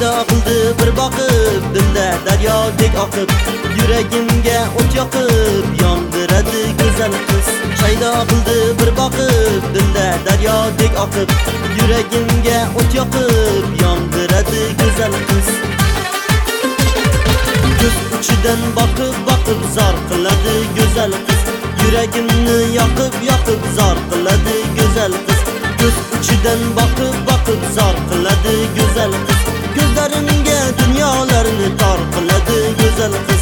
Paydo qildi bir boqib, dilda daryodek oqib, yuragimga o't yoqib, yondiradi go'zal qiz. Paydo qildi bir boqib, dilda daryodek oqib, yuragimga o't yoqib, yondiradi go'zal qiz. Ko'z uchidan boqib zor qiladi go'zal qiz. Yuragimni yoqib zor qiladi go'zal qiz. Ko'z uchidan boqib zor qiladi go'zal qiz. Ko'zlarimga dunyolarni tor qiladi go'zal qiz.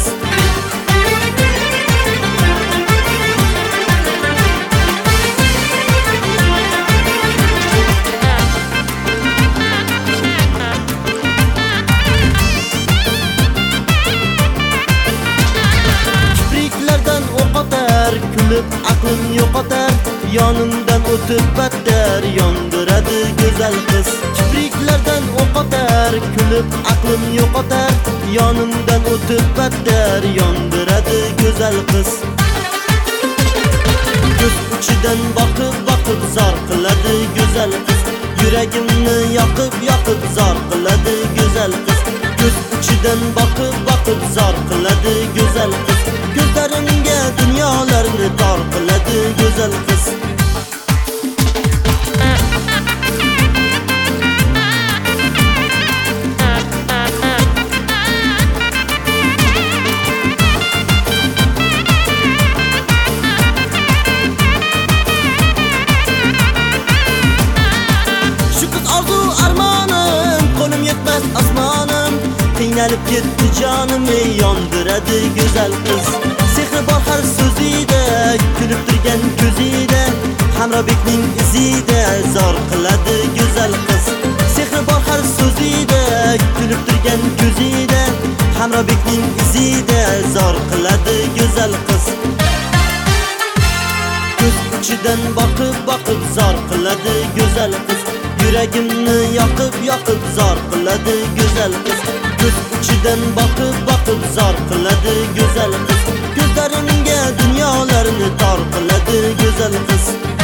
Kulib aqlim yo'qotar, yonimdan o'tib battar yondiradi go'zal qiz. Kipriklardan o'qotar, kulib aqlim yo'qotar, yonimdan o'tib battar yondiradi go'zal qiz. Ko'z uchidan boqib zor qiladi go'zal qiz. Yuragimni yoqib zor qiladi go'zal qiz. Ko'z uchidan boqib zor qiladi go'zal qiz. Ko'zlarimga dunyolarni tor qiladi go'zal qiz. Shu qiz orzu armonim, qo'lim yetmas osmonim, qiynalib ketdi jonim, yondiradi go'zal qiz. Sehri bor har so'zida, kulib turgan ko'zida, Hamrobekning izida zor qiladi go'zal qiz. Sehri bor har so'zida, kulib turgan ko'zida, Hamrobekning izida zor qiladi go'zal qiz. Ko'z uchidan boqib zor qiladi go'zal qiz. Yuragimni yoqib zor qiladi go'zal qiz. Ko'z uchidan boqib zor qiladi go'zal qiz. Ko'zlarimga dunyolarni tor qiladi go'zal qiz.